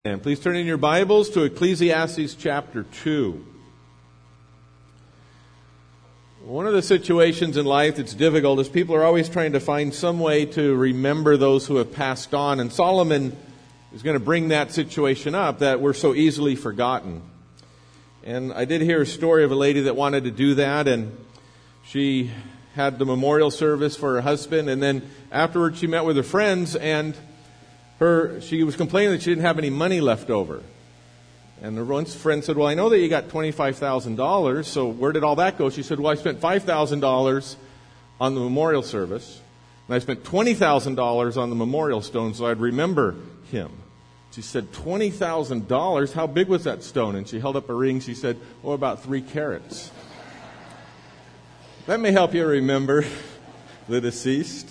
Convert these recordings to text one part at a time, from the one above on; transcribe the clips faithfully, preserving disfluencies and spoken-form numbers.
And please turn in your Bibles to Ecclesiastes chapter two. One of the situations in life that's difficult is people are always trying to find some way to remember those who have passed on. And Solomon is going to bring that situation up, that we're so easily forgotten. And I did hear a story of a lady that wanted to do that, and she had the memorial service for her husband, and then afterwards she met with her friends, and Her, she was complaining that she didn't have any money left over. And her one friend said, well, I know that you got twenty-five thousand dollars, so where did all that go? She said, well, I spent five thousand dollars on the memorial service, and I spent twenty thousand dollars on the memorial stone so I'd remember him. She said, twenty thousand dollars? How big was that stone? And she held up a ring. She said, oh, about three carats. That may help you remember the deceased.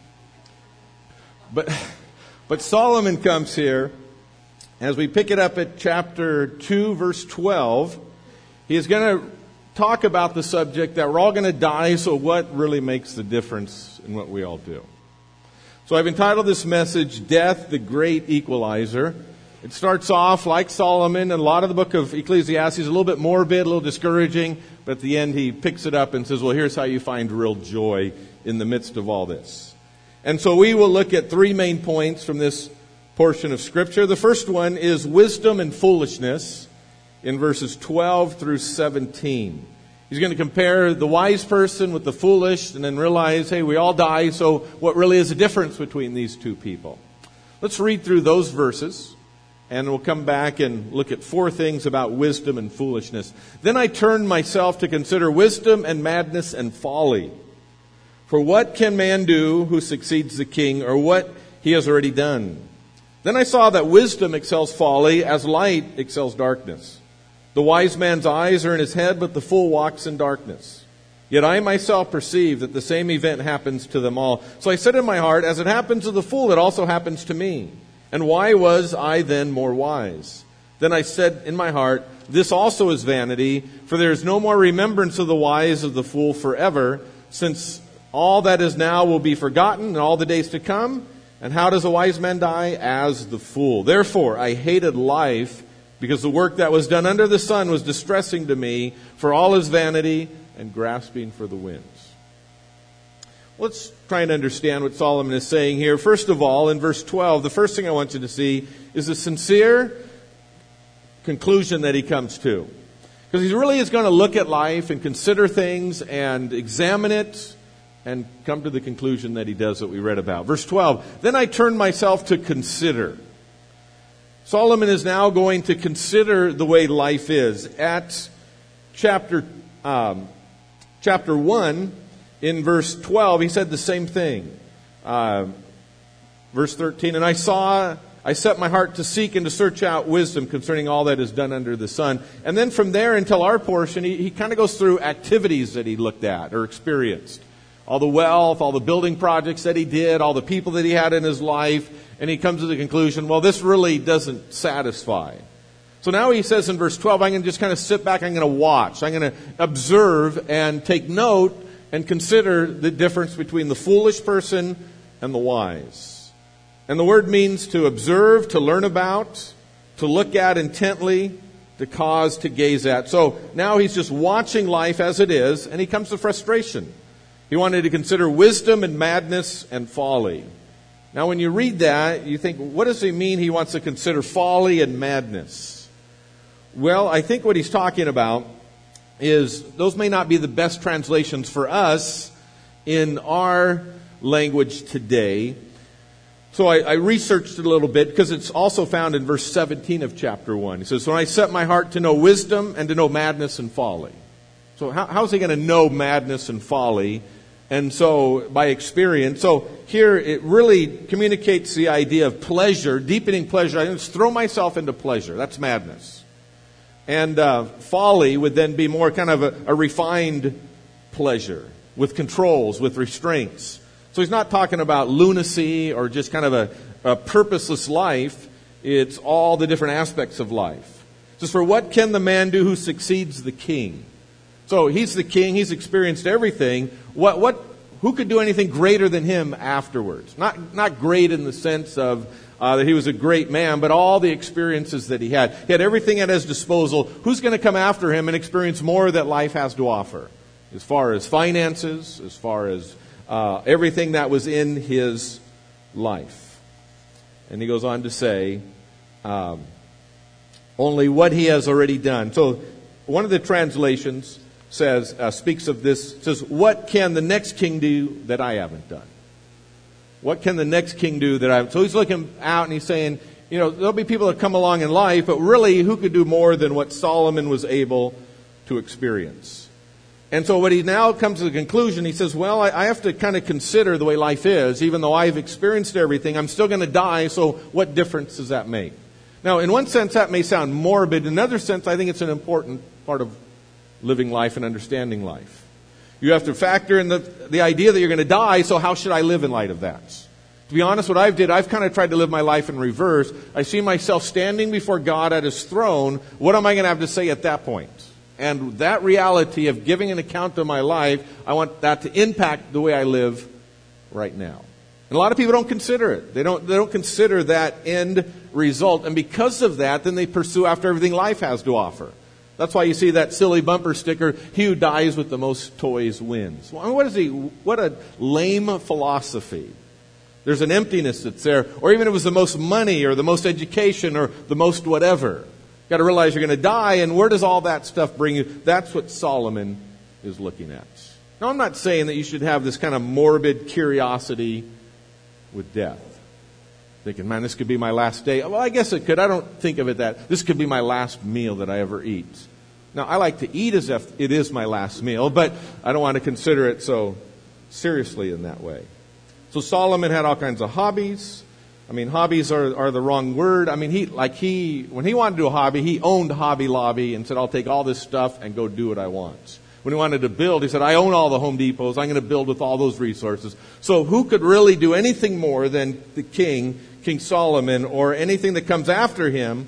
But... But Solomon comes here, as we pick it up at chapter two, verse twelve, he is going to talk about the subject that we're all going to die, so what really makes the difference in what we all do? So I've entitled this message, Death, the Great Equalizer. It starts off like Solomon, and a lot of the book of Ecclesiastes is a little bit morbid, a little discouraging, but at the end he picks it up and says, well, here's how you find real joy in the midst of all this. And so we will look at three main points from this portion of Scripture. The first one is wisdom and foolishness in verses twelve through seventeen. He's going to compare the wise person with the foolish and then realize, hey, we all die, so what really is the difference between these two people? Let's read through those verses, and we'll come back and look at four things about wisdom and foolishness. Then I turned myself to consider wisdom and madness and folly. For what can man do who succeeds the king, or what he has already done? Then I saw that wisdom excels folly, as light excels darkness. The wise man's eyes are in his head, but the fool walks in darkness. Yet I myself perceive that the same event happens to them all. So I said in my heart, as it happens to the fool, it also happens to me. And why was I then more wise? Then I said in my heart, this also is vanity, for there is no more remembrance of the wise of the fool forever, since all that is now will be forgotten in all the days to come. And how does a wise man die? As the fool. Therefore, I hated life, because the work that was done under the sun was distressing to me, for all is vanity and grasping for the winds. Let's try and understand what Solomon is saying here. First of all, in verse twelve, the first thing I want you to see is the sincere conclusion that he comes to. Because he really is going to look at life and consider things and examine it, and come to the conclusion that he does that we read about. Verse twelve, then I turned myself to consider. Solomon is now going to consider the way life is. At chapter um, chapter one, in verse twelve, he said the same thing. Uh, verse thirteen, and I saw, I set my heart to seek and to search out wisdom concerning all that is done under the sun. And then from there until our portion, he, he kind of goes through activities that he looked at or experienced. All the wealth, all the building projects that he did, all the people that he had in his life, and he comes to the conclusion, well, this really doesn't satisfy. So now he says in verse twelve, I'm going to just kind of sit back, I'm going to watch, I'm going to observe and take note and consider the difference between the foolish person and the wise. And the word means to observe, to learn about, to look at intently, to cause, to gaze at. So now he's just watching life as it is, and he comes to frustration. He wanted to consider wisdom and madness and folly. Now when you read that, you think, what does he mean he wants to consider folly and madness? Well, I think what he's talking about is, those may not be the best translations for us in our language today. So I, I researched it a little bit, because it's also found in verse seventeen of chapter one. He says, so I set my heart to know wisdom and to know madness and folly. So how, how's he going to know madness and folly? And so, by experience. So here it really communicates the idea of pleasure, deepening pleasure. I just throw myself into pleasure. That's madness. And uh, folly would then be more kind of a, a refined pleasure with controls, with restraints. So he's not talking about lunacy or just kind of a, a purposeless life. It's all the different aspects of life. Just for what can the man do who succeeds the king? So he's the king. He's experienced everything. What? What? Who could do anything greater than him afterwards? Not, not great in the sense of uh, that he was a great man, but all the experiences that he had. He had everything at his disposal. Who's going to come after him and experience more that life has to offer? As far as finances, as far as uh, everything that was in his life. And he goes on to say, um, only what he has already done. So one of the translations says, uh, speaks of this, says, what can the next king do that I haven't done? What can the next king do that I haven't? So he's looking out and he's saying, you know, there'll be people that come along in life, but really, who could do more than what Solomon was able to experience? And so what he now comes to the conclusion, he says, well, I, I have to kind of consider the way life is. Even though I've experienced everything, I'm still going to die, so what difference does that make? Now, in one sense, that may sound morbid. In another sense, I think it's an important part of living life and understanding life. You have to factor in the, the idea that you're going to die, so how should I live in light of that? To be honest, what I've did, I've kind of tried to live my life in reverse. I see myself standing before God at His throne. What am I going to have to say at that point? And that reality of giving an account of my life, I want that to impact the way I live right now. And a lot of people don't consider it. They don't, they don't consider that end result. And because of that, then they pursue after everything life has to offer. That's why you see that silly bumper sticker, he who dies with the most toys wins. Well, I mean, what is he, what a lame philosophy. There's an emptiness that's there. Or even if it was the most money or the most education or the most whatever. You've got to realize you're going to die, and where does all that stuff bring you? That's what Solomon is looking at. Now, I'm not saying that you should have this kind of morbid curiosity with death. Thinking, man, this could be my last day. Well, I guess it could. I don't think of it that. This could be my last meal that I ever eat. Now, I like to eat as if it is my last meal, but I don't want to consider it so seriously in that way. So Solomon had all kinds of hobbies. I mean, hobbies are, are the wrong word. I mean, he like he when he wanted to do a hobby, he owned Hobby Lobby and said, I'll take all this stuff and go do what I want. When he wanted to build, he said, I own all the Home Depots. I'm going to build with all those resources. So who could really do anything more than the king, King Solomon, or anything that comes after him?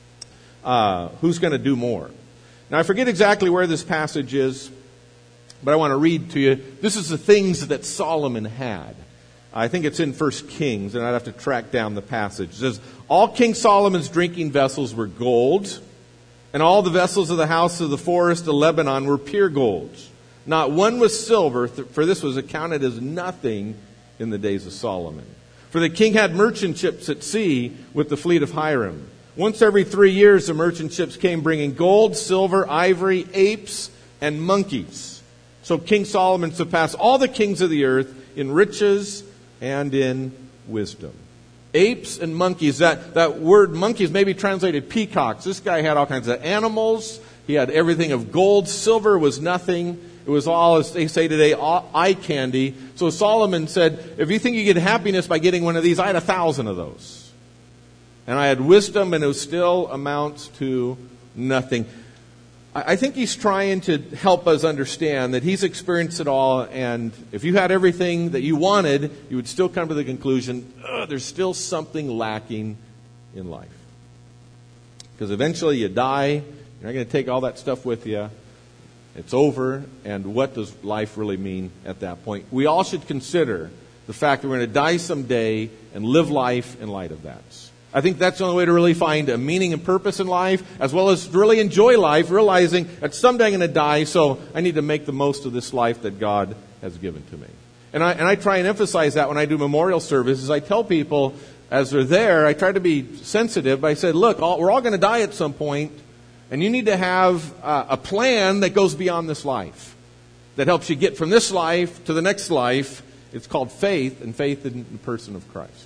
Uh, who's going to do more? Now, I forget exactly where this passage is, but I want to read to you. This is the things that Solomon had. I think it's in First Kings, and I'd have to track down the passage. It says, all King Solomon's drinking vessels were gold, and all the vessels of the house of the forest of Lebanon were pure gold. Not one was silver, for this was accounted as nothing in the days of Solomon. For the king had merchant ships at sea with the fleet of Hiram. Once every three years, the merchant ships came bringing gold, silver, ivory, apes, and monkeys. So King Solomon surpassed all the kings of the earth in riches and in wisdom. Apes and monkeys. That, that word monkeys may be translated peacocks. This guy had all kinds of animals. He had everything of gold. Silver was nothing. It was all, as they say today, eye candy. So Solomon said, if you think you get happiness by getting one of these, I had a thousand of those. And I had wisdom, and it still amounts to nothing. I think he's trying to help us understand that he's experienced it all, and if you had everything that you wanted, you would still come to the conclusion, there's still something lacking in life. Because eventually you die, you're not going to take all that stuff with you. It's over, and what does life really mean at that point? We all should consider the fact that we're going to die someday and live life in light of that. I think that's the only way to really find a meaning and purpose in life, as well as to really enjoy life, realizing that someday I'm going to die, so I need to make the most of this life that God has given to me. And I, and I try and emphasize that when I do memorial services. I tell people, as they're there, I try to be sensitive, but I said, look, all, we're all going to die at some point, and you need to have uh, a plan that goes beyond this life, that helps you get from this life to the next life. It's called faith, and faith in the person of Christ.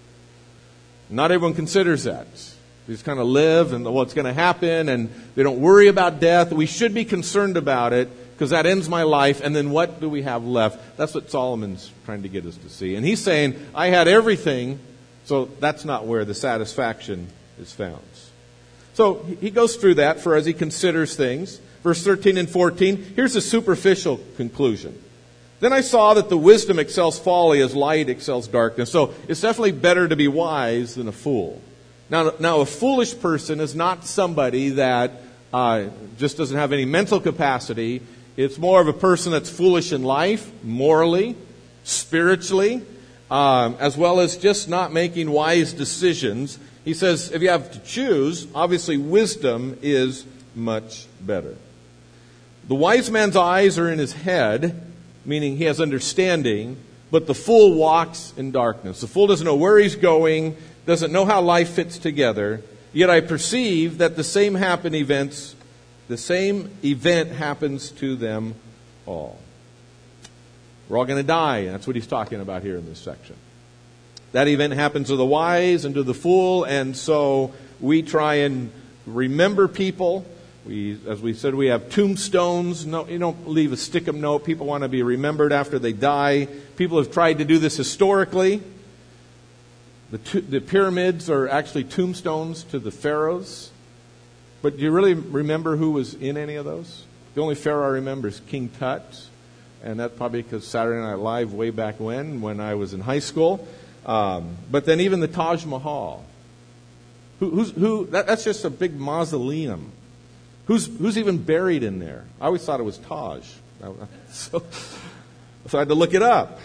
Not everyone considers that. They just kind of live and what's going to happen, and they don't worry about death. We should be concerned about it because that ends my life, and then what do we have left? That's what Solomon's trying to get us to see. And he's saying, I had everything, so that's not where the satisfaction is found. So he goes through that for as he considers things. Verse thirteen and fourteen, here's a superficial conclusion. Then I saw that the wisdom excels folly as light excels darkness. So it's definitely better to be wise than a fool. Now, now a foolish person is not somebody that uh, just doesn't have any mental capacity. It's more of a person that's foolish in life, morally, spiritually. um, as well as just not making wise decisions. He says if you have to choose, obviously wisdom is much better. The wise man's eyes are in his head, meaning he has understanding, but the fool walks in darkness. The fool doesn't know where he's going, doesn't know how life fits together. Yet I perceive that the same happen events, the same event happens to them all. We're all going to die, and that's what he's talking about here in this section. That event happens to the wise and to the fool, and so we try and remember people. We, as we said, we have tombstones. No, you don't leave a stick-em note. People want to be remembered after they die. People have tried to do this historically. The, to, the pyramids are actually tombstones to the pharaohs. But do you really remember who was in any of those? The only pharaoh I remember is King Tut. And that's probably because Saturday Night Live way back when, when I was in high school. Um, but then even the Taj Mahal. Who, who's, who, that, that's just a big mausoleum. Who's, who's even buried in there? I always thought it was Taj. So, so I had to look it up.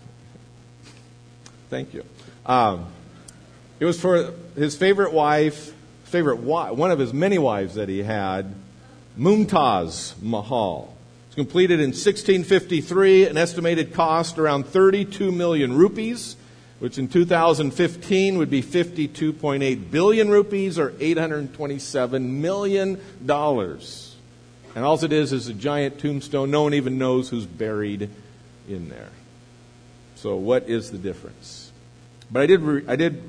Thank you. Um, it was for his favorite wife, favorite wife, one of his many wives that he had, Mumtaz Mahal. It's completed in sixteen fifty-three, an estimated cost around thirty-two million rupees, which in two thousand fifteen would be fifty-two point eight billion rupees or eight hundred twenty-seven million dollars. And all it is is a giant tombstone. No one even knows who's buried in there. So what is the difference? But I did, re- I did,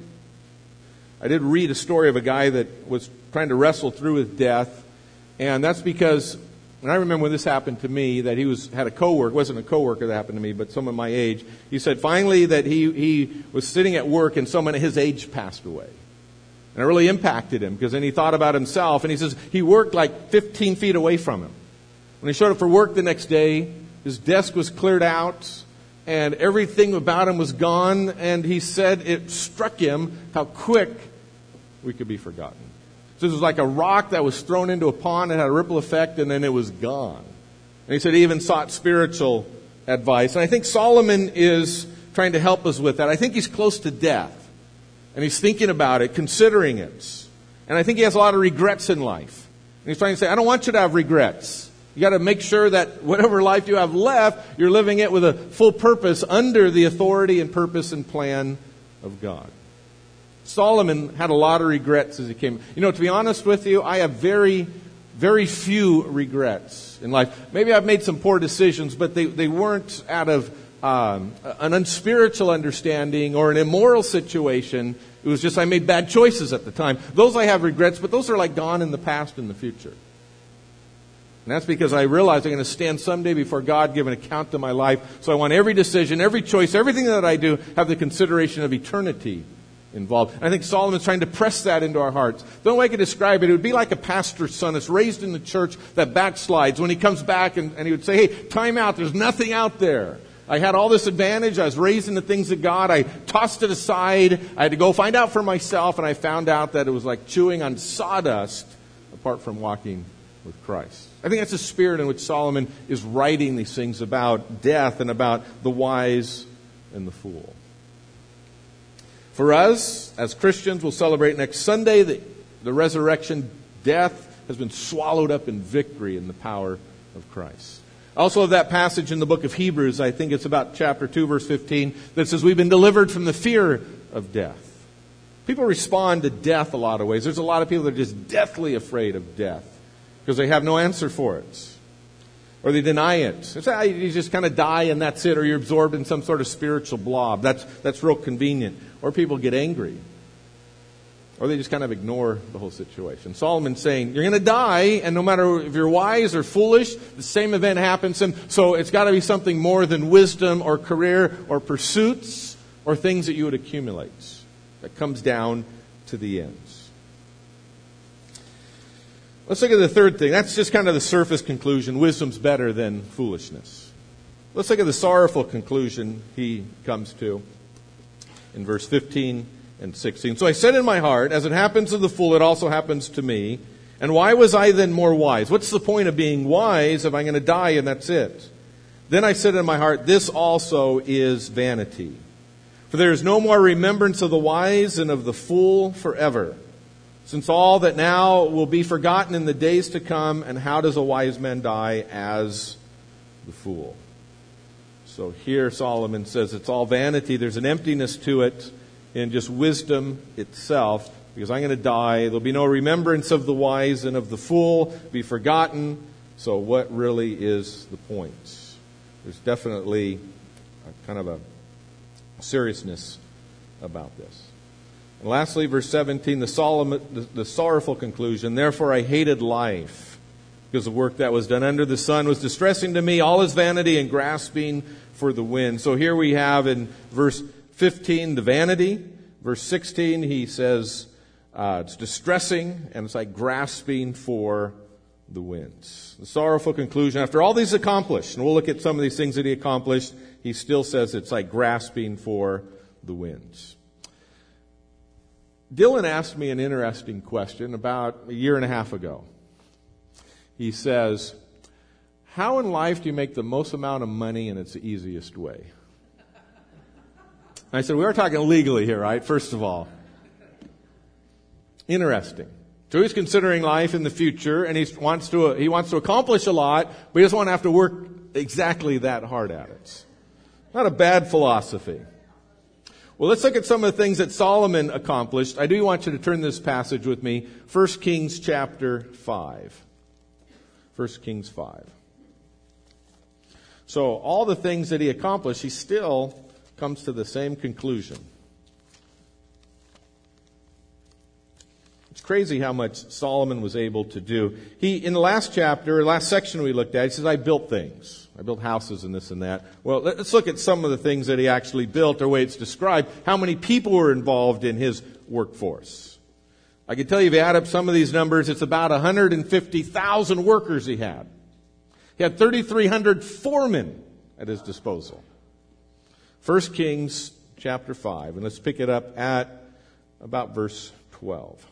I did read a story of a guy that was trying to wrestle through with death, and that's because. And I remember when this happened to me, that he was had a coworker. It wasn't a coworker that happened to me, but someone my age. He said finally that he, he was sitting at work and someone his age passed away. And it really impacted him because then he thought about himself. And he says he worked like fifteen feet away from him. When he showed up for work the next day, his desk was cleared out and everything about him was gone. And he said it struck him how quick we could be forgotten. So this was like a rock that was thrown into a pond and had a ripple effect, and then it was gone. And he said he even sought spiritual advice. And I think Solomon is trying to help us with that. I think he's close to death. And he's thinking about it, considering it. And I think he has a lot of regrets in life. And he's trying to say, I don't want you to have regrets. You got to make sure that whatever life you have left, you're living it with a full purpose under the authority and purpose and plan of God. Solomon had a lot of regrets as he came. You know, to be honest with you, I have very, very few regrets in life. Maybe I've made some poor decisions, but they, they weren't out of um, an unspiritual understanding or an immoral situation. It was just I made bad choices at the time. Those I have regrets, but those are like gone in the past and the future. And that's because I realize I'm going to stand someday before God, give an account to my life. So I want every decision, every choice, everything that I do have the consideration of eternity involved. And I think Solomon's trying to press that into our hearts. The only way I could describe it, it would be like a pastor's son that's raised in the church that backslides. When he comes back and, and he would say, hey, time out, there's nothing out there. I had all this advantage. I was raised in the things of God. I tossed it aside. I had to go find out for myself, and I found out that it was like chewing on sawdust apart from walking with Christ. I think that's the spirit in which Solomon is writing these things about death and about the wise and the fool. For us, as Christians, we'll celebrate next Sunday the, the resurrection. Death has been swallowed up in victory in the power of Christ. Also have that passage in the book of Hebrews, I think it's about chapter two, verse fifteen, that says we've been delivered from the fear of death. People respond to death a lot of ways. There's a lot of people that are just deathly afraid of death because they have no answer for it. Or they deny it. It's, ah, you just kind of die and that's it. Or you're absorbed in some sort of spiritual blob. That's, that's real convenient. Or people get angry. Or they just kind of ignore the whole situation. Solomon's saying, you're going to die, and no matter if you're wise or foolish, the same event happens. And so it's got to be something more than wisdom or career or pursuits or things that you would accumulate. That comes down to the ends. Let's look at the third thing. That's just kind of the surface conclusion. Wisdom's better than foolishness. Let's look at the sorrowful conclusion he comes to in verse fifteen and sixteen. So I said in my heart, as it happens to the fool, it also happens to me. And why was I then more wise? What's the point of being wise if I'm going to die and that's it? Then I said in my heart, this also is vanity. For there is no more remembrance of the wise and of the fool forever, since all that now will be forgotten in the days to come. And how does a wise man die? As the fool. So here Solomon says it's all vanity. There's an emptiness to it in just wisdom itself, because I'm going to die. There'll be no remembrance of the wise and of the fool, be forgotten. So what really is the point? There's definitely a kind of a seriousness about this. And lastly, verse seventeen, the, Solomon, the, the sorrowful conclusion. Therefore I hated life, because the work that was done under the sun was distressing to me. All is vanity and grasping for the wind. So here we have in verse fifteen, the vanity. Verse sixteen, he says uh, it's distressing and it's like grasping for the winds. The sorrowful conclusion. After all these accomplished, and we'll look at some of these things that he accomplished, he still says it's like grasping for the winds. Dylan asked me an interesting question about a year and a half ago. He says, how in life do you make the most amount of money in its easiest way? I said, we are talking legally here, right? First of all. Interesting. So he's considering life in the future, and he wants to he wants to accomplish a lot, but he doesn't want to have to work exactly that hard at it. Not a bad philosophy. Well, let's look at some of the things that Solomon accomplished. I do want you to turn this passage with me. First Kings chapter five. First Kings five. So all the things that he accomplished, he still comes to the same conclusion. It's crazy how much Solomon was able to do. He, in the last chapter, last section we looked at, he says, I built things. I built houses and this and that. Well, let's look at some of the things that he actually built, or the way it's described. How many people were involved in his workforce? I can tell you, if you add up some of these numbers, it's about one hundred fifty thousand workers he had. He had thirty-three hundred foremen at his disposal. First Kings chapter five, and let's pick it up at about verse twelve.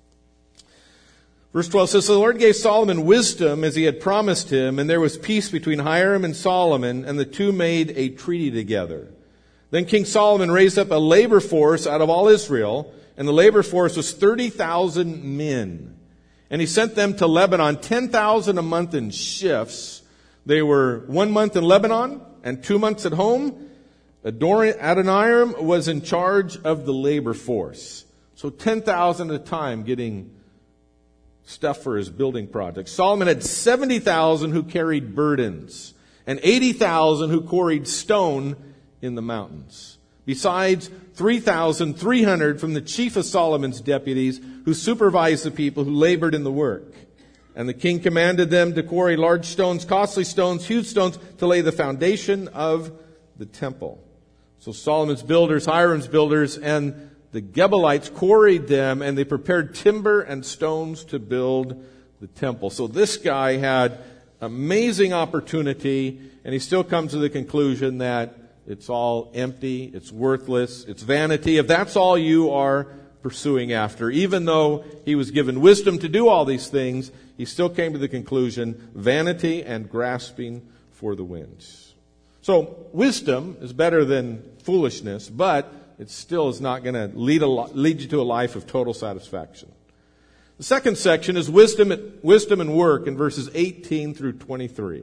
Verse twelve says, the Lord gave Solomon wisdom as he had promised him, and there was peace between Hiram and Solomon, and the two made a treaty together. Then King Solomon raised up a labor force out of all Israel, and the labor force was thirty thousand men. And he sent them to Lebanon, ten thousand a month in shifts. They were one month in Lebanon and two months at home. Adoniram was in charge of the labor force. So ten thousand at a time getting stuff for his building project. Solomon had seventy thousand who carried burdens and eighty thousand who quarried stone in the mountains. Besides three thousand three hundred from the chief of Solomon's deputies who supervised the people who labored in the work. And the king commanded them to quarry large stones, costly stones, huge stones, to lay the foundation of the temple. So Solomon's builders, Hiram's builders, and the Gebalites quarried them, and they prepared timber and stones to build the temple. So this guy had amazing opportunity, and he still comes to the conclusion that it's all empty, it's worthless, it's vanity. If that's all you are pursuing after, even though he was given wisdom to do all these things, he still came to the conclusion, vanity and grasping for the winds. So wisdom is better than foolishness, but it still is not going to lead, a, lead you to a life of total satisfaction. The second section is wisdom, wisdom and work in verses eighteen through twenty-three.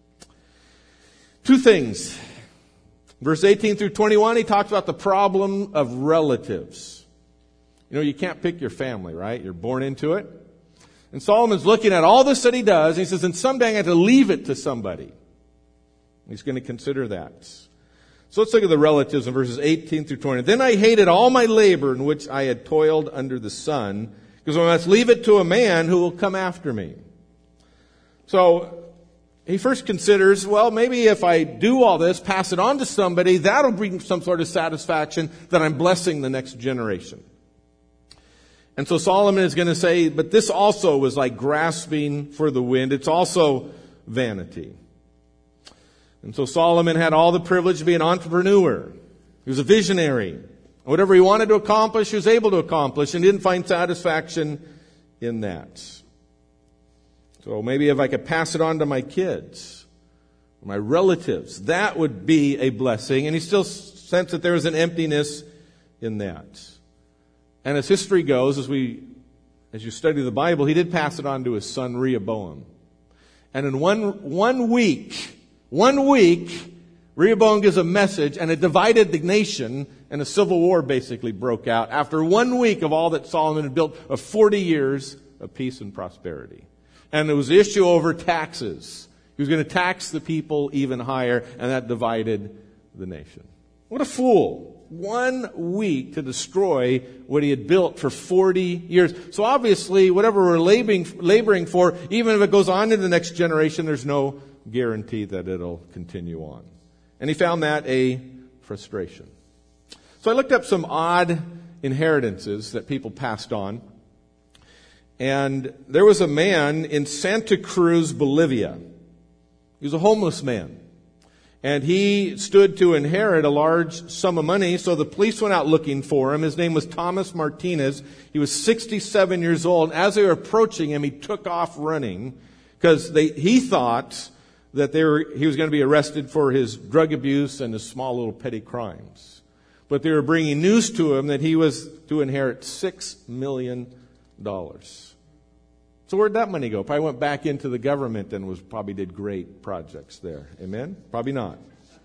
Two things. Verse eighteen through twenty-one, he talks about the problem of relatives. You know, you can't pick your family, right? You're born into it. And Solomon's looking at all this that he does, and he says, and someday I have to leave it to somebody. He's going to consider that. So let's look at the relatives in verses eighteen through twenty. Then I hated all my labor in which I had toiled under the sun, because I must leave it to a man who will come after me. So he first considers, well, maybe if I do all this, pass it on to somebody, that'll bring some sort of satisfaction that I'm blessing the next generation. And so Solomon is going to say, but this also was like grasping for the wind. It's also vanity. And so Solomon had all the privilege to be an entrepreneur. He was a visionary. Whatever he wanted to accomplish, he was able to accomplish, and didn't find satisfaction in that. So maybe if I could pass it on to my kids, my relatives, that would be a blessing. And he still sense that there was an emptiness in that. And as history goes, as we, as you study the Bible, he did pass it on to his son Rehoboam. And in one, one week, one week, Rehoboam gives a message, and it divided the nation, and a civil war basically broke out after one week of all that Solomon had built of forty years of peace and prosperity. And it was the issue over taxes. He was going to tax the people even higher, and that divided the nation. What a fool. One week to destroy what he had built for forty years. So obviously, whatever we're laboring, laboring for, even if it goes on to the next generation, there's no guarantee that it'll continue on. And he found that a frustration. So I looked up some odd inheritances that people passed on. And there was a man in Santa Cruz, Bolivia. He was a homeless man. And he stood to inherit a large sum of money, so the police went out looking for him. His name was Thomas Martinez. He was sixty-seven years old. And as they were approaching him, he took off running because they, he thought that they were, he was going to be arrested for his drug abuse and his small little petty crimes. But they were bringing news to him that he was to inherit six million dollars. So where'd that money go? Probably went back into the government and was probably did great projects there. Amen? Probably not.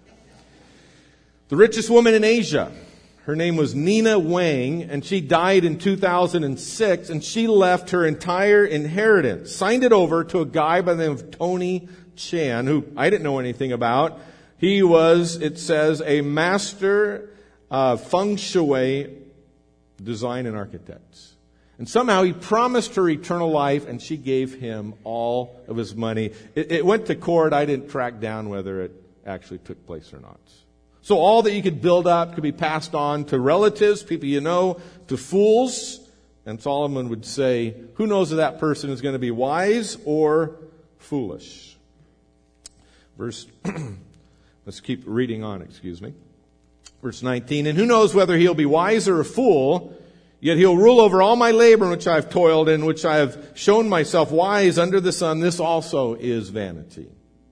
The richest woman in Asia, her name was Nina Wang, and she died in two thousand six, and she left her entire inheritance, signed it over to a guy by the name of Tony Chan, who I didn't know anything about. He was, it says, a master of feng shui design and architects. And somehow he promised her eternal life, and she gave him all of his money. It, it went to court. I didn't track down whether it actually took place or not. So all that you could build up could be passed on to relatives, people you know, to fools. And Solomon would say, who knows if that person is going to be wise or foolish? Verse, let's keep reading on, excuse me. Verse nineteen, and who knows whether he'll be wise or a fool, yet he'll rule over all my labor in which I have toiled, in which I have shown myself wise under the sun. This also is vanity.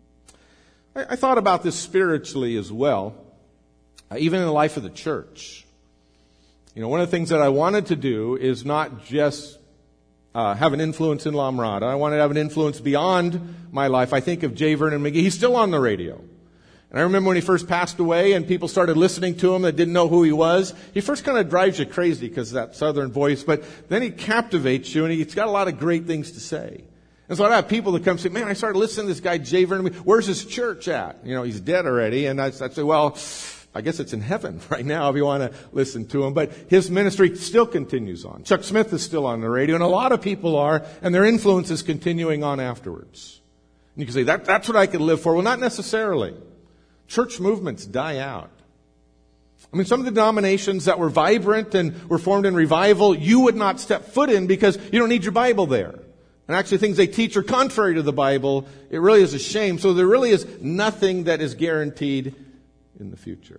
I, I thought about this spiritually as well, uh, even in the life of the church. You know, one of the things that I wanted to do is not just uh, have an influence in La Mirada. I wanted to have an influence beyond my life. I think of J. Vernon McGee. He's still on the radio. And I remember when he first passed away and people started listening to him that didn't know who he was. He first kind of drives you crazy because of that southern voice, but then he captivates you and he's got a lot of great things to say. And so I have people that come say, man, I started listening to this guy J. Vernon McGee. Where's his church at? You know, he's dead already. And I, I say, well, I guess it's in heaven right now if you want to listen to him. But his ministry still continues on. Chuck Smith is still on the radio, and a lot of people are, and their influence is continuing on afterwards. And you can say, that, that's what I could live for. Well, not necessarily. Church movements die out. I mean, some of the denominations that were vibrant and were formed in revival, you would not step foot in because you don't need your Bible there. And actually things they teach are contrary to the Bible. It really is a shame. So there really is nothing that is guaranteed in the future.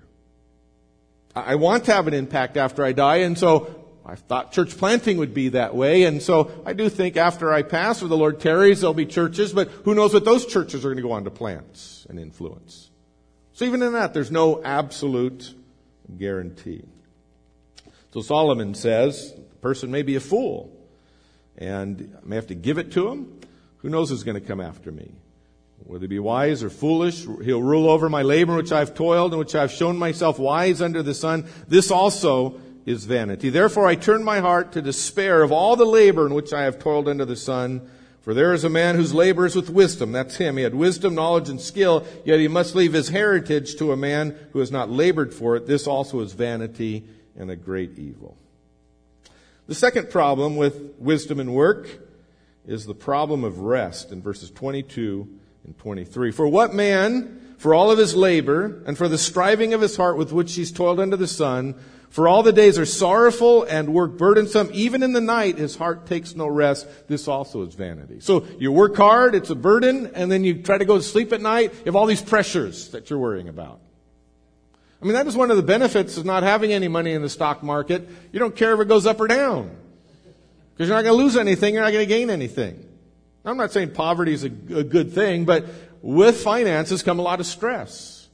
I want to have an impact after I die, and so I thought church planting would be that way. And so I do think after I pass, or the Lord tarries, there'll be churches, but who knows what those churches are going to go on to plant and influence. So even in that, there's no absolute guarantee. So Solomon says, the person may be a fool, and I may have to give it to him. Who knows who's going to come after me? Whether he be wise or foolish, he'll rule over my labor in which I have toiled, in which I have shown myself wise under the sun. This also is vanity. Therefore I turn my heart to despair of all the labor in which I have toiled under the sun. For there is a man whose labor is with wisdom. That's him. He had wisdom, knowledge, and skill, yet he must leave his heritage to a man who has not labored for it. This also is vanity and a great evil. The second problem with wisdom and work is the problem of rest in verses twenty-two and twenty-three. For what man, for all of his labor, and for the striving of his heart with which he's toiled under the sun, for all the days are sorrowful and work burdensome, even in the night his heart takes no rest. This also is vanity. So you work hard, it's a burden, and then you try to go to sleep at night, you have all these pressures that you're worrying about. I mean, that is one of the benefits of not having any money in the stock market. You don't care if it goes up or down, because you're not going to lose anything, you're not going to gain anything. I'm not saying poverty is a, a good thing, but with finances come a lot of stress.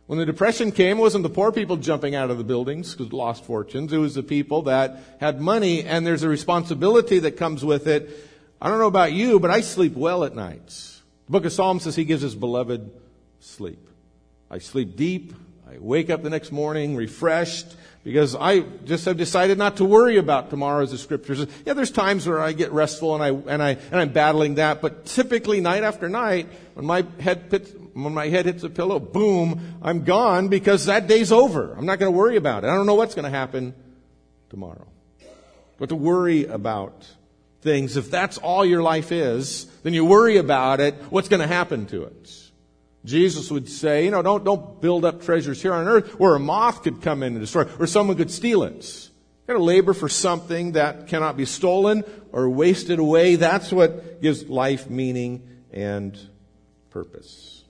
When the Depression came, it wasn't the poor people jumping out of the buildings because lost fortunes. It was the people that had money, and there's a responsibility that comes with it. I don't know about you, but I sleep well at nights. The book of Psalms says he gives his beloved sleep. I sleep deep. I wake up the next morning refreshed because I just have decided not to worry about tomorrow, as the scripture says. Yeah, there's times where I get restful and I and I and I'm battling that, but typically night after night, when my head hits, when my head hits a pillow, boom, I'm gone because that day's over. I'm not going to worry about it. I don't know what's going to happen tomorrow. But to worry about things, if that's all your life is, then you worry about it, what's going to happen to it? Jesus would say, you know, don't, don't build up treasures here on earth where a moth could come in and destroy, or someone could steal it. You've got to labor for something that cannot be stolen or wasted away. That's what gives life meaning and purpose.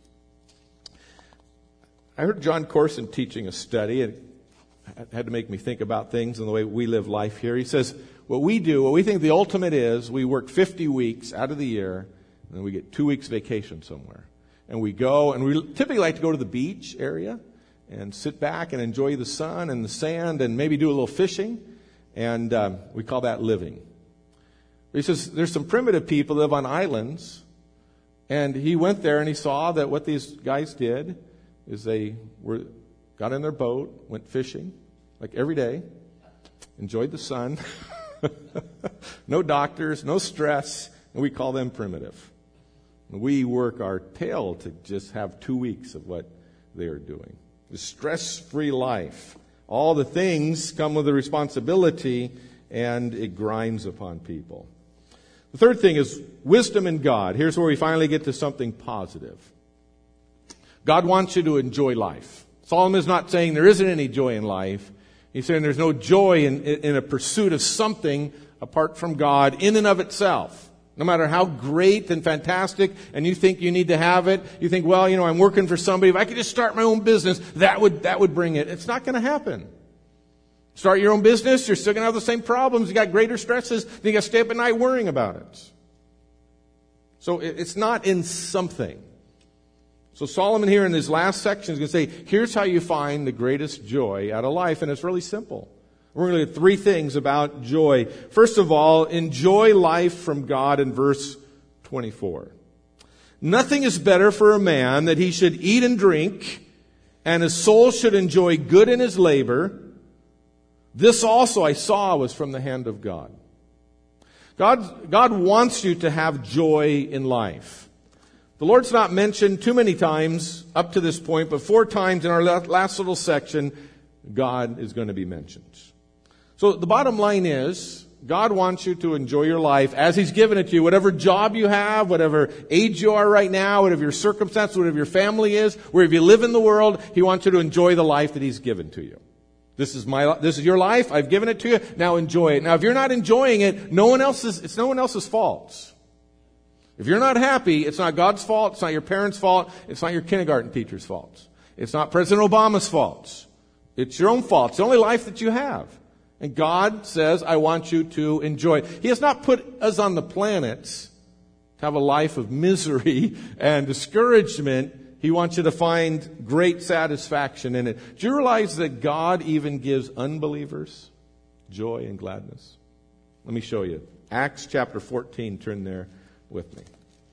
I heard John Corson teaching a study, and it had to make me think about things and the way we live life here. He says, what we do, what we think the ultimate is, we work fifty weeks out of the year, and then we get two weeks vacation somewhere. And we go, and we typically like to go to the beach area and sit back and enjoy the sun and the sand and maybe do a little fishing. And um, we call that living. He says there's some primitive people that live on islands. And he went there and he saw that what these guys did is they were got in their boat, went fishing, like every day, enjoyed the sun, no doctors, no stress, and we call them primitive. We work our tail to just have two weeks of what they are doing. The stress-free life. All the things come with a responsibility, and it grinds upon people. The third thing is wisdom in God. Here's where we finally get to something positive. God wants you to enjoy life. Solomon is not saying there isn't any joy in life. He's saying there's no joy in, in a pursuit of something apart from God in and of itself. No matter how great and fantastic, and you think you need to have it, you think, well, you know, I'm working for somebody. If I could just start my own business, that would that would bring it. It's not going to happen. Start your own business, you're still going to have the same problems. You got greater stresses. Then you got to stay up at night worrying about it. So it's not in something. So Solomon here in this last section is going to say, here's how you find the greatest joy out of life, and it's really simple. We're going to look at three things about joy. First of all, enjoy life from God in verse twenty-four. Nothing is better for a man that he should eat and drink, and his soul should enjoy good in his labor. This also I saw was from the hand of God. God, God wants you to have joy in life. The Lord's not mentioned too many times up to this point, but four times in our last little section, God is going to be mentioned. So the bottom line is, God wants you to enjoy your life as He's given it to you. Whatever job you have, whatever age you are right now, whatever your circumstance, whatever your family is, wherever you live in the world, He wants you to enjoy the life that He's given to you. This is my, this is your life. I've given it to you. Now enjoy it. Now if you're not enjoying it, no one else's, it's no one else's fault. If you're not happy, it's not God's fault. It's not your parents' fault. It's not your kindergarten teacher's fault. It's not President Obama's fault. It's your own fault. It's the only life that you have. And God says, I want you to enjoy it. He has not put us on the planet to have a life of misery and discouragement. He wants you to find great satisfaction in it. Do you realize that God even gives unbelievers joy and gladness? Let me show you. Acts chapter fourteen, turn there with me.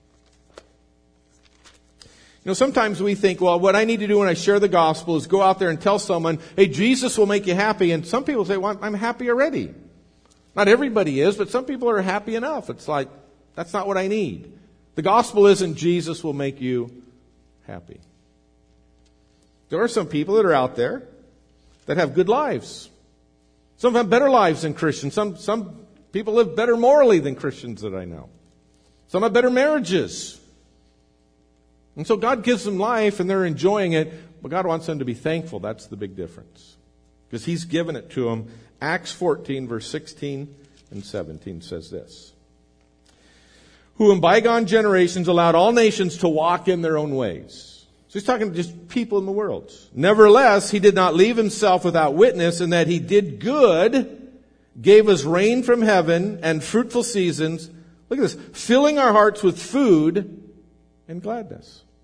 You know, sometimes we think, well, what I need to do when I share the gospel is go out there and tell someone, hey, Jesus will make you happy. And some people say, well, I'm happy already. Not everybody is, but some people are happy enough. It's like, that's not what I need. The gospel isn't Jesus will make you happy. There are some people that are out there that have good lives. Some have better lives than Christians. Some, some people live better morally than Christians that I know. Some have better marriages. And so God gives them life and they're enjoying it, but God wants them to be thankful. That's the big difference. Because He's given it to them. Acts fourteen, verse sixteen and seventeen says this. Who in bygone generations allowed all nations to walk in their own ways. So He's talking to just people in the world. Nevertheless, He did not leave Himself without witness, in that He did good, gave us rain from heaven and fruitful seasons. Look at this. Filling our hearts with food and gladness.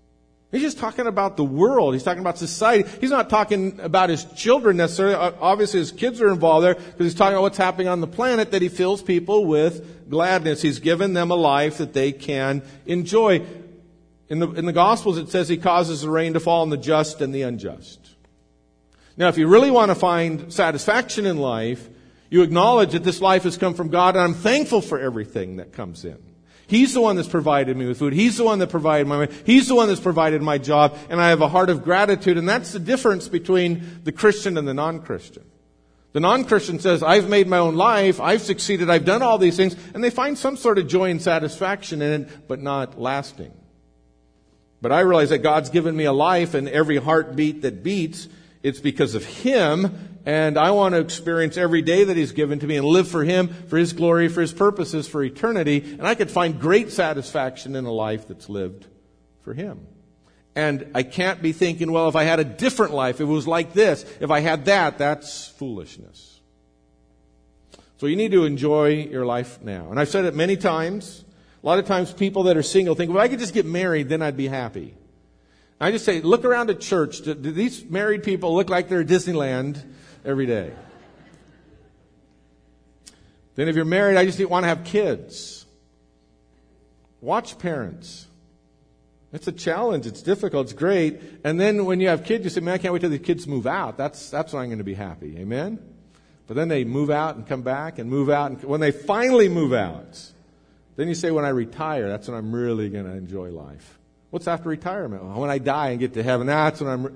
He's just talking about the world. He's talking about society. He's not talking about his children necessarily. Obviously, his kids are involved there because he's talking about what's happening on the planet, that he fills people with gladness. He's given them a life that they can enjoy. In the, in the Gospels, it says he causes the rain to fall on the just and the unjust. Now, if you really want to find satisfaction in life, you acknowledge that this life has come from God, and I'm thankful for everything that comes in. He's the one that's provided me with food. He's the one that provided my money. He's the one that's provided my job. And I have a heart of gratitude. And that's the difference between the Christian and the non-Christian. The non-Christian says, I've made my own life. I've succeeded. I've done all these things. And they find some sort of joy and satisfaction in it, but not lasting. But I realize that God's given me a life, and every heartbeat that beats, it's because of Him. And I want to experience every day that He's given to me and live for Him, for His glory, for His purposes, for eternity. And I could find great satisfaction in a life that's lived for Him. And I can't be thinking, well, if I had a different life, if it was like this, if I had that, that's foolishness. So you need to enjoy your life now. And I've said it many times. A lot of times people that are single think, well, if I could just get married, then I'd be happy. I just say, look around at church. Do, do these married people look like they're at Disneyland every day? Then if you're married, I just want to have kids. Watch parents. It's a challenge. It's difficult. It's great. And then when you have kids, you say, man, I can't wait till the kids move out. That's, that's when I'm going to be happy. Amen? But then they move out and come back and move out. And when they finally move out, then you say, when I retire, that's when I'm really going to enjoy life. What's after retirement? When I die and get to heaven, that's when I'm... Re-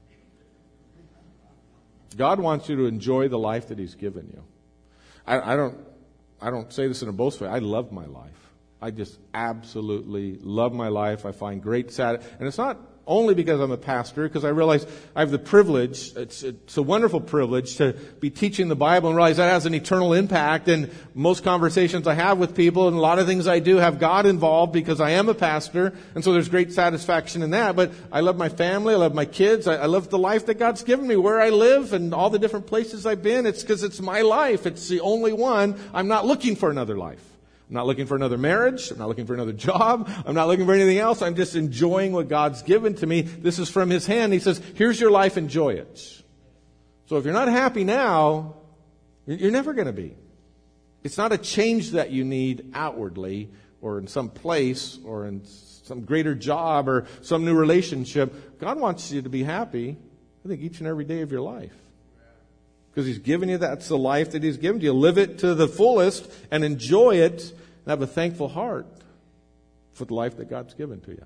God wants you to enjoy the life that He's given you. I, I don't I don't say this in a boastful way. I love my life. I just absolutely love my life. I find great satisfaction. And it's not only because I'm a pastor, because I realize I have the privilege, it's, it's a wonderful privilege to be teaching the Bible and realize that has an eternal impact. And most conversations I have with people and a lot of things I do have God involved because I am a pastor. And so there's great satisfaction in that. But I love my family. I love my kids. I, I love the life that God's given me, where I live and all the different places I've been. It's because it's my life. It's the only one. I'm not looking for another life. I'm not looking for another marriage. I'm not looking for another job. I'm not looking for anything else. I'm just enjoying what God's given to me. This is from His hand. He says, here's your life. Enjoy it. So if you're not happy now, you're never going to be. It's not a change that you need outwardly or in some place or in some greater job or some new relationship. God wants you to be happy, I think, each and every day of your life. Because He's given you, that's the life that He's given to you. Live it to the fullest and enjoy it and have a thankful heart for the life that God's given to you.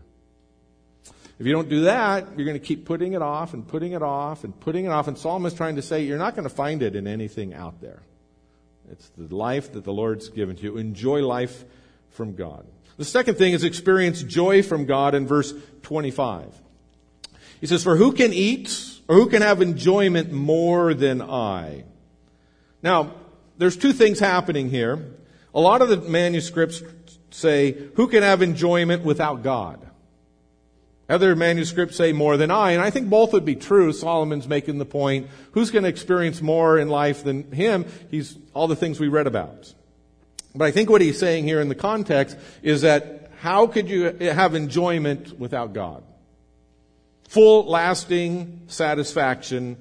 If you don't do that, you're going to keep putting it off and putting it off and putting it off. And Psalm is trying to say you're not going to find it in anything out there. It's the life that the Lord's given to you. Enjoy life from God. The second thing is experience joy from God in verse twenty-five. He says, for who can eat or who can have enjoyment more than I? Now, there's two things happening here. A lot of the manuscripts say, who can have enjoyment without God? Other manuscripts say more than I, and I think both would be true. Solomon's making the point, who's going to experience more in life than him? He's all the things we read about. But I think what he's saying here in the context is that how could you have enjoyment without God? Full, lasting satisfaction.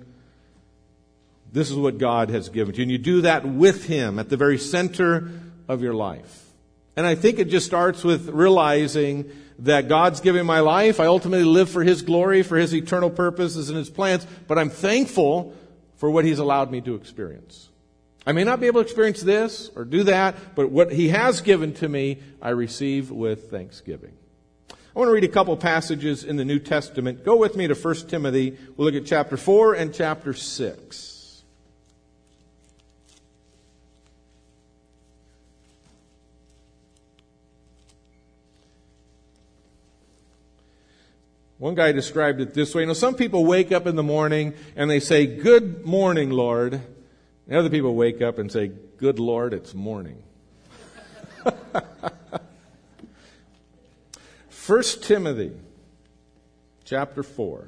This is what God has given to you. And you do that with Him at the very center of your life. And I think it just starts with realizing that God's given my life. I ultimately live for His glory, for His eternal purposes and His plans. But I'm thankful for what He's allowed me to experience. I may not be able to experience this or do that, but what He has given to me, I receive with thanksgiving. I want to read a couple passages in the New Testament. Go with me to First Timothy. We'll look at chapter four and chapter six. One guy described it this way. You know, some people wake up in the morning and they say, "Good morning, Lord." And other people wake up and say, "Good Lord, it's morning." First Timothy, chapter four.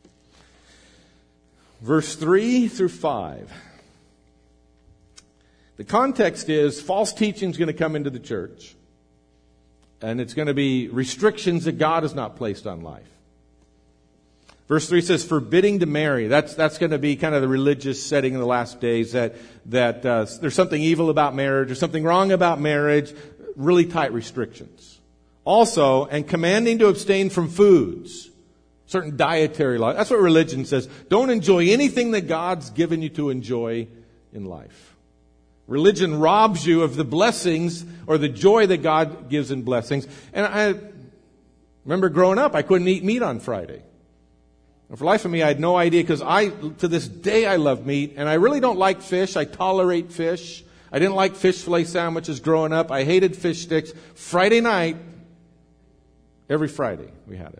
Verse three through five. The context is false teaching is going to come into the church. And it's going to be restrictions that God has not placed on life. Verse three says, forbidding to marry. That's that's going to be kind of the religious setting in the last days, that that uh, there's something evil about marriage, or something wrong about marriage, really tight restrictions. Also, and commanding to abstain from foods, certain dietary laws. That's what religion says. Don't enjoy anything that God's given you to enjoy in life. Religion robs you of the blessings or the joy that God gives in blessings. And I remember growing up, I couldn't eat meat on Friday. And for the life of me, I had no idea, because I, to this day, I love meat. And I really don't like fish. I tolerate fish. I didn't like fish fillet sandwiches growing up. I hated fish sticks. Friday night, every Friday, we had it.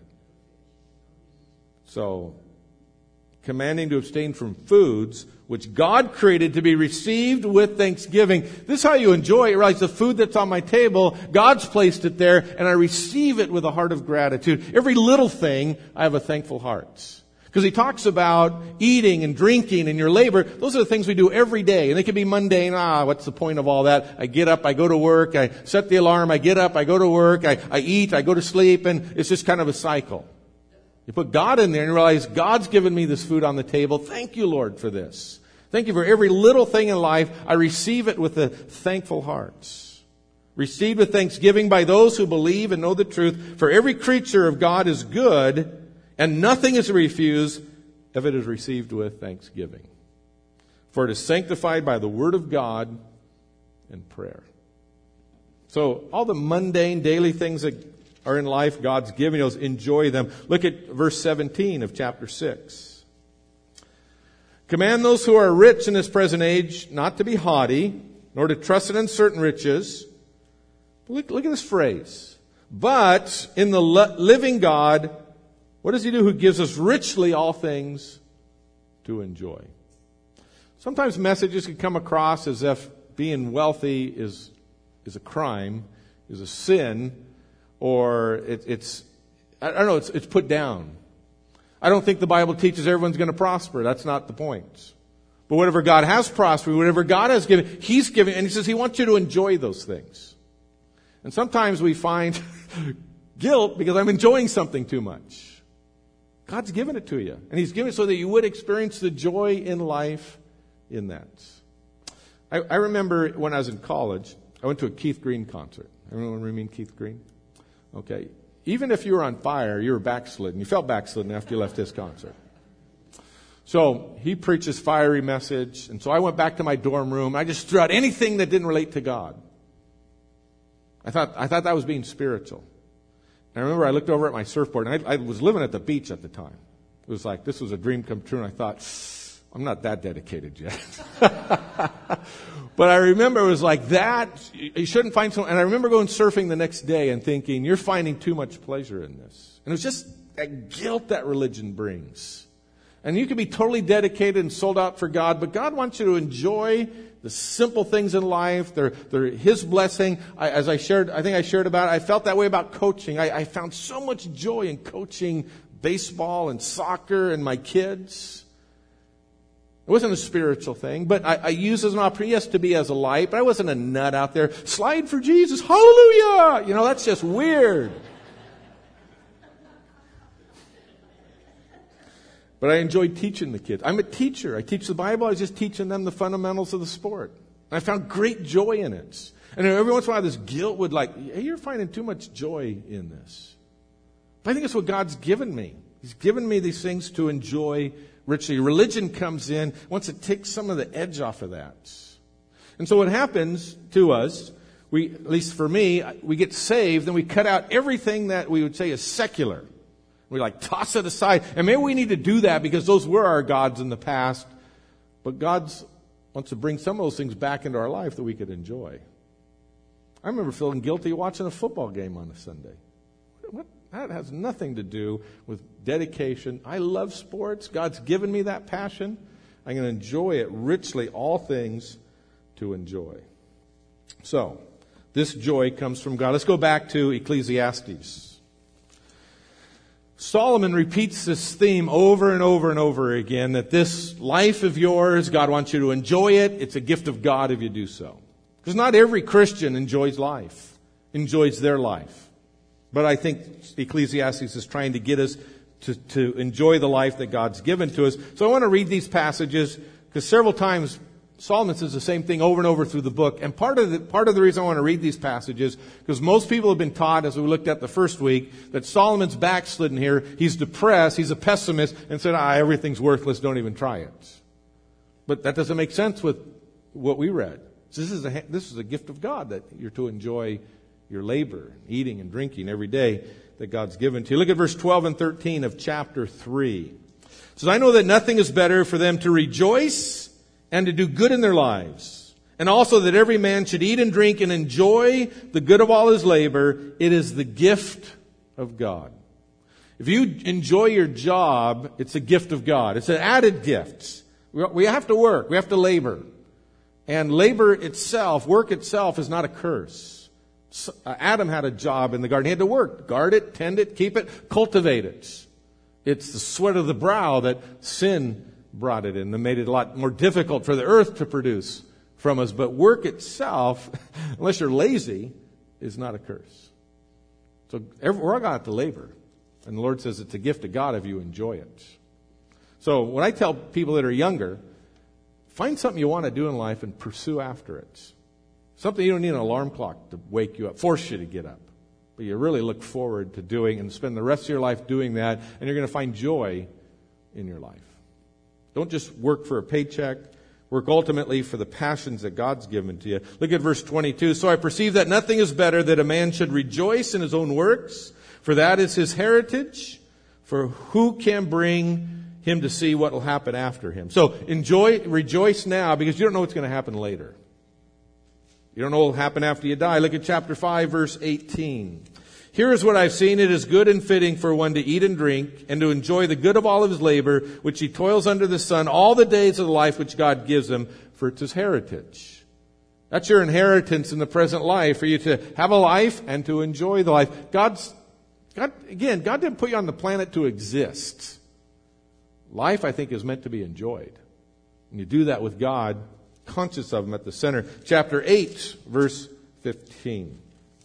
So, commanding to abstain from foods which God created to be received with thanksgiving. This is how you enjoy it. You realize the food that's on my table, God's placed it there, and I receive it with a heart of gratitude. Every little thing, I have a thankful heart. Because he talks about eating and drinking and your labor. Those are the things we do every day. And they can be mundane. Ah, what's the point of all that? I get up, I go to work, I set the alarm, I get up, I go to work, I, I eat, I go to sleep, and it's just kind of a cycle. You put God in there and you realize, God's given me this food on the table. Thank you, Lord, for this. Thank you for every little thing in life. I receive it with a thankful heart. Received with thanksgiving by those who believe and know the truth. For every creature of God is good, and nothing is refused if it is received with thanksgiving. For it is sanctified by the word of God and prayer. So all the mundane daily things that are in life, God's giving us, enjoy them. Look at verse seventeen of chapter six. Command those who are rich in this present age not to be haughty, nor to trust in uncertain riches. Look, look at this phrase. But in the living God, what does he do? Who gives us richly all things to enjoy. Sometimes messages can come across as if being wealthy is, is a crime, is a sin, or it, it's, I don't know, it's, it's put down. I don't think the Bible teaches everyone's going to prosper. That's not the point. But whatever God has prospered, whatever God has given, He's given, and He says He wants you to enjoy those things. And sometimes we find guilt because I'm enjoying something too much. God's given it to you. And He's given it so that you would experience the joy in life in that. I, I remember when I was in college, I went to a Keith Green concert. Everyone remember Keith Green? Okay. Even if you were on fire, you were backslidden. You felt backslidden after you left his concert. So he preached his fiery message. And so I went back to my dorm room. I just threw out anything that didn't relate to God. I thought, I thought that was being spiritual. And I remember I looked over at my surfboard. And I, I was living at the beach at the time. It was like, this was a dream come true. And I thought, I'm not that dedicated yet. But I remember it was like that. You shouldn't find someone. And I remember going surfing the next day and thinking, you're finding too much pleasure in this. And it was just that guilt that religion brings. And you can be totally dedicated and sold out for God, but God wants you to enjoy the simple things in life. They're, they're His blessing. I, as I shared, I think I shared about it, I felt that way about coaching. I, I found so much joy in coaching baseball and soccer and my kids. It wasn't a spiritual thing, but I, I used it as an opportunity, yes, to be as a light, but I wasn't a nut out there. Slide for Jesus. Hallelujah. You know, that's just weird. But I enjoyed teaching the kids. I'm a teacher. I teach the Bible. I was just teaching them the fundamentals of the sport. And I found great joy in it. And every once in a while, this guilt would like, hey, you're finding too much joy in this. But I think it's what God's given me. He's given me these things to enjoy richly. Religion comes in, wants to take some of the edge off of that. And so what happens to us, we, at least for me, we get saved, and we cut out everything that we would say is secular. We like toss it aside. And maybe we need to do that because those were our gods in the past. But God wants to bring some of those things back into our life that we could enjoy. I remember feeling guilty watching a football game on a Sunday. What? That has nothing to do with dedication. I love sports. God's given me that passion. I'm going to enjoy it richly, all things to enjoy. So, this joy comes from God. Let's go back to Ecclesiastes. Solomon repeats this theme over and over and over again, that this life of yours, God wants you to enjoy it. It's a gift of God if you do so. Because not every Christian enjoys life, enjoys their life. But I think Ecclesiastes is trying to get us to, to enjoy the life that God's given to us. So I want to read these passages, because several times Solomon says the same thing over and over through the book. And part of the, part of the reason I want to read these passages, because most people have been taught, as we looked at the first week, that Solomon's backslidden here. He's depressed. He's a pessimist and said, ah, everything's worthless. Don't even try it. But that doesn't make sense with what we read. So this is a, this is a gift of God, that you're to enjoy your labor, eating and drinking every day that God's given to you. Look at verse twelve and thirteen of chapter three. It says, I know that nothing is better for them to rejoice and to do good in their lives, and also that every man should eat and drink and enjoy the good of all his labor. It is the gift of God. If you enjoy your job, it's a gift of God. It's an added gift. We have to work. We have to labor. And labor itself, work itself, is not a curse. Adam had a job in the garden. He had to work, guard it, tend it, keep it, cultivate it. It's the sweat of the brow that sin brought it in, that made it a lot more difficult for the earth to produce from us. But work itself, unless you're lazy, is not a curse. So every, we're all going to have to labor. And the Lord says it's a gift of God if you enjoy it. So when I tell people that are younger, find something you want to do in life and pursue after it. Something you don't need an alarm clock to wake you up, force you to get up. But you really look forward to doing and spend the rest of your life doing that, and you're going to find joy in your life. Don't just work for a paycheck. Work ultimately for the passions that God's given to you. Look at verse twenty-two. So I perceive that nothing is better that a man should rejoice in his own works, for that is his heritage. For who can bring him to see what will happen after him? So enjoy, rejoice now, because you don't know what's going to happen later. You don't know what will happen after you die. Look at chapter five, verse eighteen. Here is what I've seen. It is good and fitting for one to eat and drink and to enjoy the good of all of his labor, which he toils under the sun all the days of the life which God gives him, for it's his heritage. That's your inheritance in the present life, for you to have a life and to enjoy the life. God's, God, again, God didn't put you on the planet to exist. Life, I think, is meant to be enjoyed. And you do that with God, conscious of him at the center. Chapter eight, verse fifteen.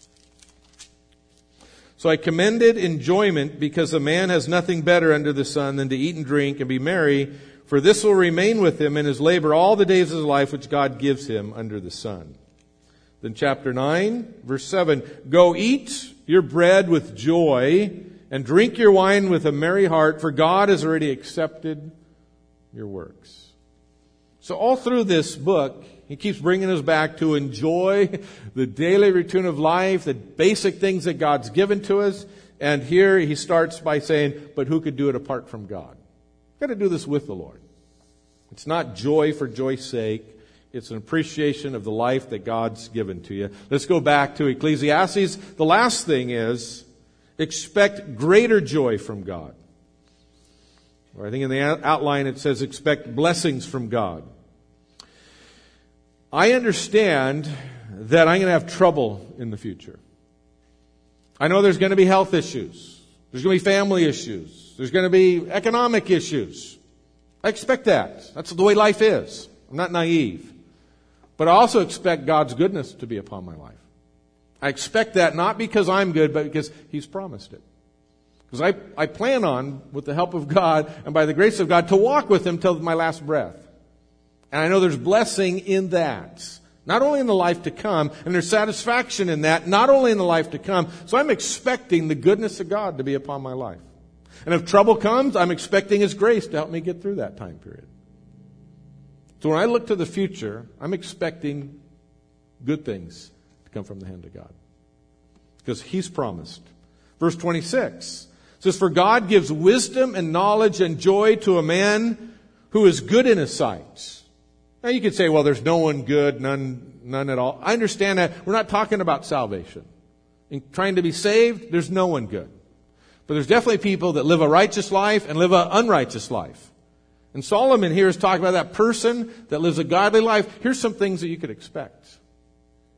So I commended enjoyment, because a man has nothing better under the sun than to eat and drink and be merry, for this will remain with him in his labor all the days of his life which God gives him under the sun. Then chapter nine, verse seven, go eat your bread with joy and drink your wine with a merry heart, for God has already accepted your works. So all through this book, he keeps bringing us back to enjoy the daily routine of life, the basic things that God's given to us. And here he starts by saying, but who could do it apart from God? You've got to do this with the Lord. It's not joy for joy's sake. It's an appreciation of the life that God's given to you. Let's go back to Ecclesiastes. The last thing is, expect greater joy from God. Or I think in the outline it says, expect blessings from God. I understand that I'm going to have trouble in the future. I know there's going to be health issues. There's going to be family issues. There's going to be economic issues. I expect that. That's the way life is. I'm not naive. But I also expect God's goodness to be upon my life. I expect that not because I'm good, but because He's promised it. Because I, I plan on, with the help of God and by the grace of God, to walk with Him till my last breath. And I know there's blessing in that. Not only in the life to come, and there's satisfaction in that, not only in the life to come. So I'm expecting the goodness of God to be upon my life. And if trouble comes, I'm expecting His grace to help me get through that time period. So when I look to the future, I'm expecting good things to come from the hand of God. Because He's promised. Verse twenty-six says, for God gives wisdom and knowledge and joy to a man who is good in His sight. Now you could say, well, there's no one good, none, none at all. I understand that. We're not talking about salvation. In trying to be saved, there's no one good. But there's definitely people that live a righteous life and live an unrighteous life. And Solomon here is talking about that person that lives a godly life. Here's some things that you could expect.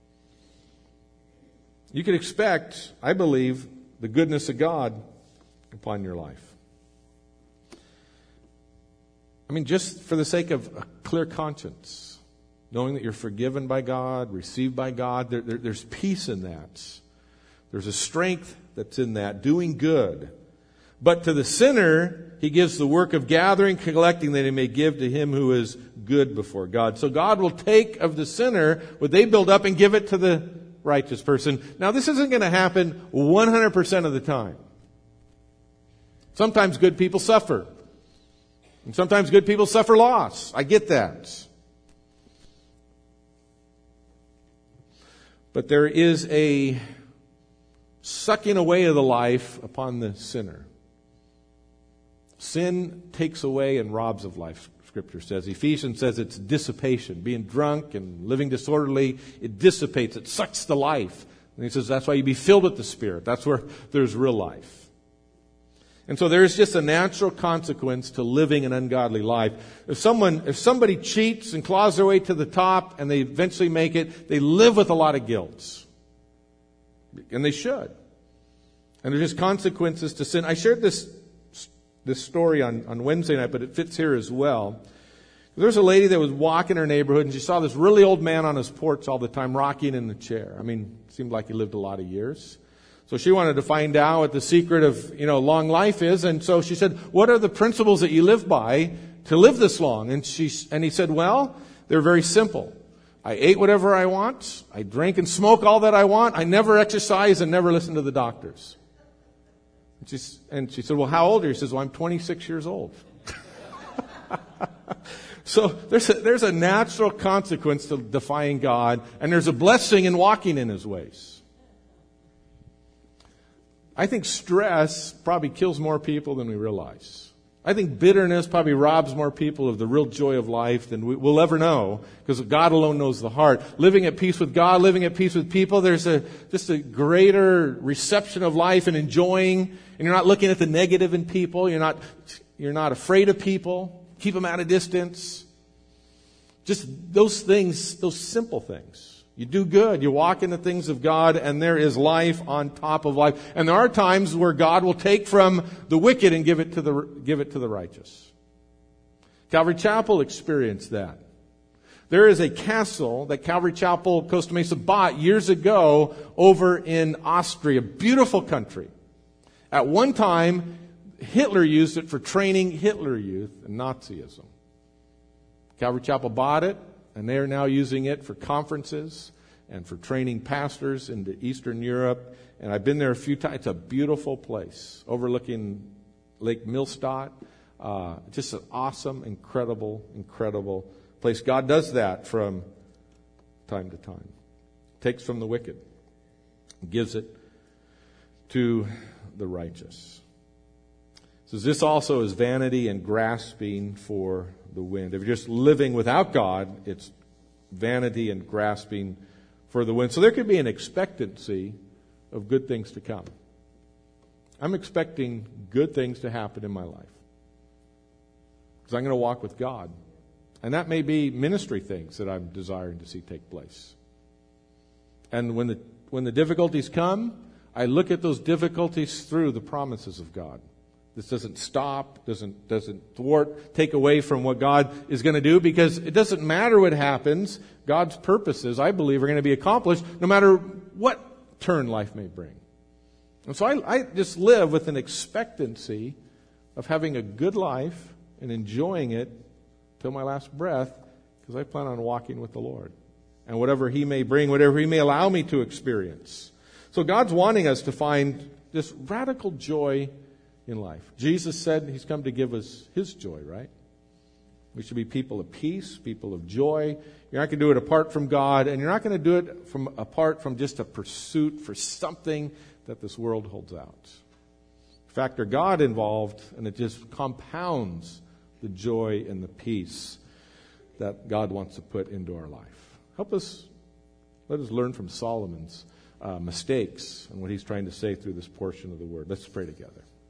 You could expect, I believe, the goodness of God upon your life. I mean, just for the sake of a clear conscience, knowing that you're forgiven by God, received by God, there, there, there's peace in that. There's a strength that's in that, doing good. But to the sinner, he gives the work of gathering, collecting, that he may give to him who is good before God. So God will take of the sinner what they build up and give it to the righteous person. Now, this isn't going to happen one hundred percent of the time. Sometimes good people suffer. And sometimes good people suffer loss. I get that. But there is a sucking away of the life upon the sinner. Sin takes away and robs of life, Scripture says. Ephesians says it's dissipation. Being drunk and living disorderly, it dissipates. It sucks the life. And he says that's why you be filled with the Spirit. That's where there's real life. And so there's just a natural consequence to living an ungodly life. If someone, if somebody cheats and claws their way to the top and they eventually make it, they live with a lot of guilt. And they should. And there's just consequences to sin. I shared this this story on, on Wednesday night, but it fits here as well. There was a lady that was walking her neighborhood, and she saw this really old man on his porch all the time, rocking in the chair. I mean, it seemed like he lived a lot of years. So she wanted to find out what the secret of, you know, long life is. And so she said, what are the principles that you live by to live this long? And she, and he said, well, they're very simple. I ate whatever I want. I drink and smoke all that I want. I never exercise and never listen to the doctors. And she, and she said, well, how old are you? He says, well, I'm twenty-six years old. So there's a, there's a natural consequence to defying God, and there's a blessing in walking in His ways. I think stress probably kills more people than we realize. I think bitterness probably robs more people of the real joy of life than we, we'll ever know, because God alone knows the heart. Living at peace with God, living at peace with people, there's a just a greater reception of life and enjoying, and you're not looking at the negative in people. You're not you're not afraid of people. Keep them at a distance. Just those things, those simple things. You do good. You walk in the things of God, and there is life on top of life. And there are times where God will take from the wicked and give it to the give it to the righteous. Calvary Chapel experienced that. There is a castle that Calvary Chapel, Costa Mesa, bought years ago over in Austria, beautiful country. At one time, Hitler used it for training Hitler Youth in Nazism. Calvary Chapel bought it, and they are now using it for conferences and for training pastors into Eastern Europe. And I've been there a few times. It's a beautiful place overlooking Lake Millstadt. Uh, just an awesome, incredible, incredible place. God does that from time to time. Takes from the wicked, gives it to the righteous. So this also is vanity and grasping for the wind. If you're just living without God, it's vanity and grasping for the wind. So there could be an expectancy of good things to come. I'm expecting good things to happen in my life, because I'm going to walk with God. And that may be ministry things that I'm desiring to see take place. And when the when the difficulties come, I look at those difficulties through the promises of God. This doesn't stop, doesn't doesn't thwart, take away from what God is going to do, because it doesn't matter what happens. God's purposes, I believe, are going to be accomplished no matter what turn life may bring. And so I, I just live with an expectancy of having a good life and enjoying it till my last breath, because I plan on walking with the Lord. And whatever He may bring, whatever He may allow me to experience. So God's wanting us to find this radical joy in life. Jesus said He's come to give us His joy, right? We should be people of peace, people of joy. You're not going to do it apart from God, and you're not going to do it from apart from just a pursuit for something that this world holds out. Factor God involved, and it just compounds the joy and the peace that God wants to put into our life. Help us, let us learn from Solomon's uh, mistakes and what he's trying to say through this portion of the Word. Let's pray together.